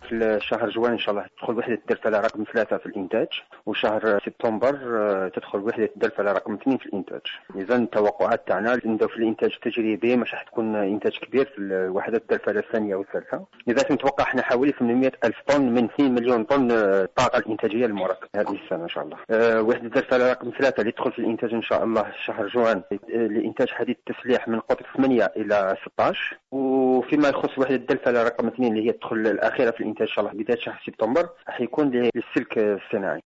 في شهر جوان ان شاء الله تدخل وحده الدرفله رقم 3 في الانتاج، وشهر سبتمبر تدخل وحده الدرفله رقم 2 في الانتاج. اذا التوقعات تاعنا نبداو في الانتاج التجريبي مش راح تكون انتاج كبير في وحده الدرفله الثانيه والثالثه. لذلك نتوقع احنا حوالي 800 الف طن من 2 مليون طن الطاقه الانتاجيه المركبه هذه السنه ان شاء الله. وحده الدرفله رقم 3 اللي تدخل في الانتاج ان شاء الله شهر جوان لانتاج حديد التسليح من قطر 8 الى 16. وفيما يخص وحده الدرفله رقم 2 اللي هي تدخل الاخيره في الانتاج ان شاء الله بدايه شهر سبتمبر راح يكون للسلك الصناعي.